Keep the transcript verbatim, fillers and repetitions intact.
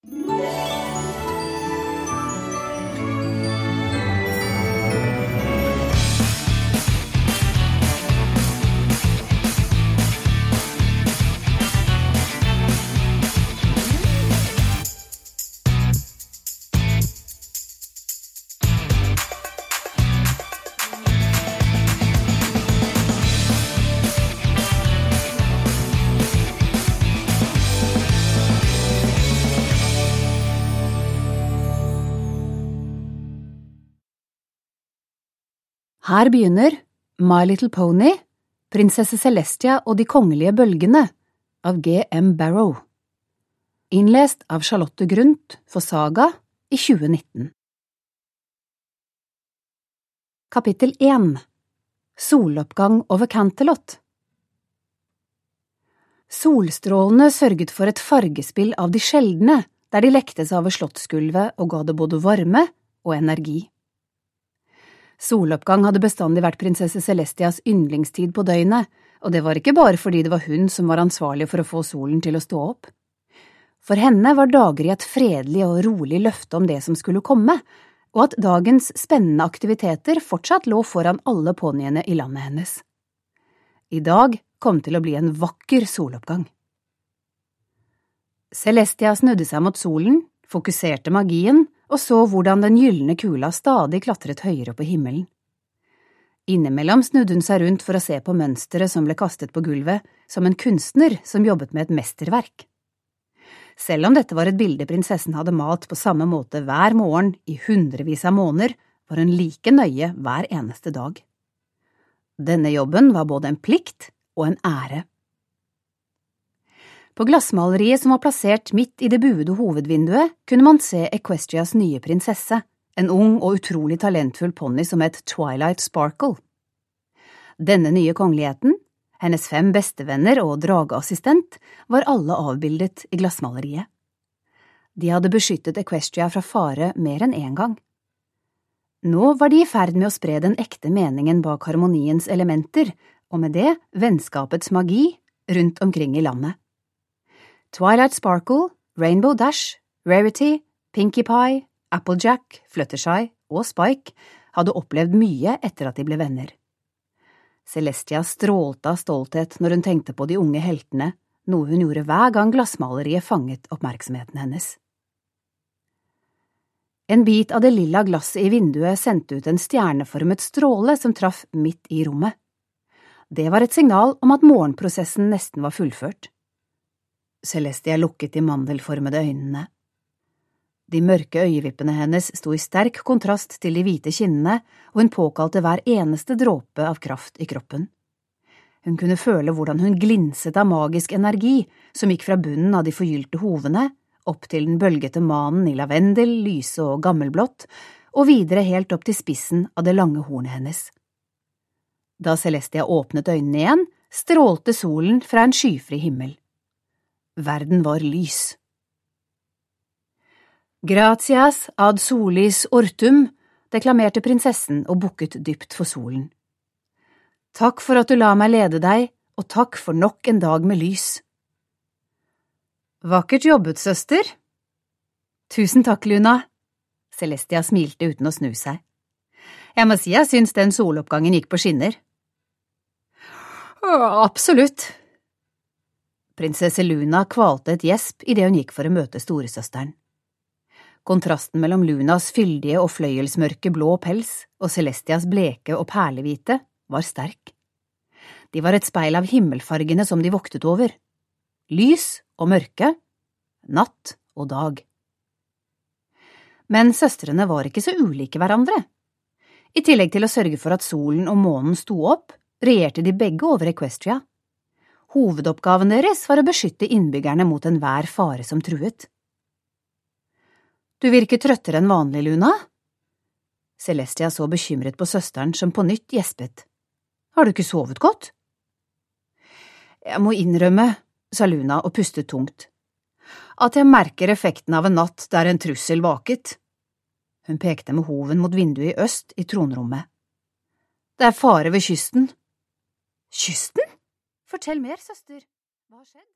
Her begynner My Little Pony, Prinsesse Celestia og de kongelige bølgene av G M Barrow. Innlest av Charlotte Grundt for Saga i tjue nitten. Kapittel én. Soloppgang over Canterlot. Solstrålene sørget for et fargespill av de sjeldne, der de lekte seg over slottsgulvet og ga det både varme og energi. Soloppgang hadde bestandig vært prinsesse Celestias yndlingstid på døgnet, og det var ikke bare fordi det var hun som var ansvarlig for å få solen til å stå opp. For henne var dager i et fredelig og rolig løfte om det som skulle komme, og at dagens spennende aktiviteter fortsatt lå foran alle poniene i landet hennes. I dag kom til å bli en vakker soloppgang. Celestia snudde seg mot solen, fokuserte magien, og så hvordan den gyllene kula stadig klatret høyere på himmelen. Innimellom snudde hun seg rundt for å se på mønsteret som ble kastet på gulvet, som en kunstner som jobbet med et mesterverk. Selv om dette var et bilde prinsessen hadde malt på samme måte hver morgen i hundrevis av måneder, var hun like nøye hver eneste dag. Denne jobben var både en plikt og en ære. På glassmaleriet som var plassert midt i det buede hovedvinduet, kunne man se Equestrias nye prinsesse, en ung og utrolig talentfull pony som het Twilight Sparkle. Denne nye kongeligheten, hennes fem bestevenner og drageassistent, var alle avbildet i glassmaleriet. De hadde beskyttet Equestria fra fare mer enn en gang. Nå var de i ferd med å spre den ekte meningen bak harmoniens elementer, og med det vennskapets magi rundt omkring i landet. Twilight Sparkle, Rainbow Dash, Rarity, Pinkie Pie, Applejack, Fluttershy og Spike hadde opplevd mye etter at de ble venner. Celestia strålte av stolthet når hun tenkte på de unge heltene, noe hun gjorde hver gang glassmaleriet fanget oppmerksomheten hennes. En bit av det lilla glasset i vinduet sendte ut en stjerneformet stråle som traff midt i rommet. Det var et signal om at morgenprosessen nesten var fullført. Celestia lukket de mandelformede øynene. De mørke øyevippene hennes sto i sterk kontrast til de hvite kinnene, og hun påkalte hver eneste dråpe av kraft i kroppen. Hun kunne føle hvordan hun glinset av magisk energi som gikk fra bunnen av de forgylte hovene, opp til den bølgete manen i lavendel, lyse og gammelblått, og videre helt opp til spissen av det lange hornet hennes. Da Celestia åpnet øynene igjen, strålte solen fra en skyfri himmel. Verden var lys. Gratias ad solis ortum, deklamerte prinsessen og bukket dypt for solen. Takk for at du la meg lede deg, og takk for nok en dag med lys. Vakkert jobbet, søster. Tusen takk, Luna. Celestia smilte uten å snu seg. Jeg må si jeg syns den soloppgangen gikk på skinner. Åh, absolutt. Prinsesse Luna kvalte et gjesp i det hun gikk for å møte storesøsteren. Kontrasten mellom Lunas fyldige og fløyelsmørke blå pels og Celestias bleke og perlehvite var sterk. De var et speil av himmelfargene som de voktet over. Lys og mørke, natt og dag. Men søstrene var ikke så ulike hverandre. I tillegg til å sørge for at solen og månen sto opp, regjerte de begge over Equestria. Hovedoppgaven deres var å beskytte innbyggerne mot enhver fare som truet. Du virker trøttere enn vanlig, Luna. Celestia så bekymret på søsteren som på nytt gjespet. Har du ikke sovet godt? Jeg må innrømme, sa Luna og pustet tungt, at jeg merker effekten av en natt der en trussel vaket. Hun pekte med hoven mot vinduet i øst i tronrommet. Det er fare ved kysten. Kysten? Fortell mer, søster. Hva har skjedd?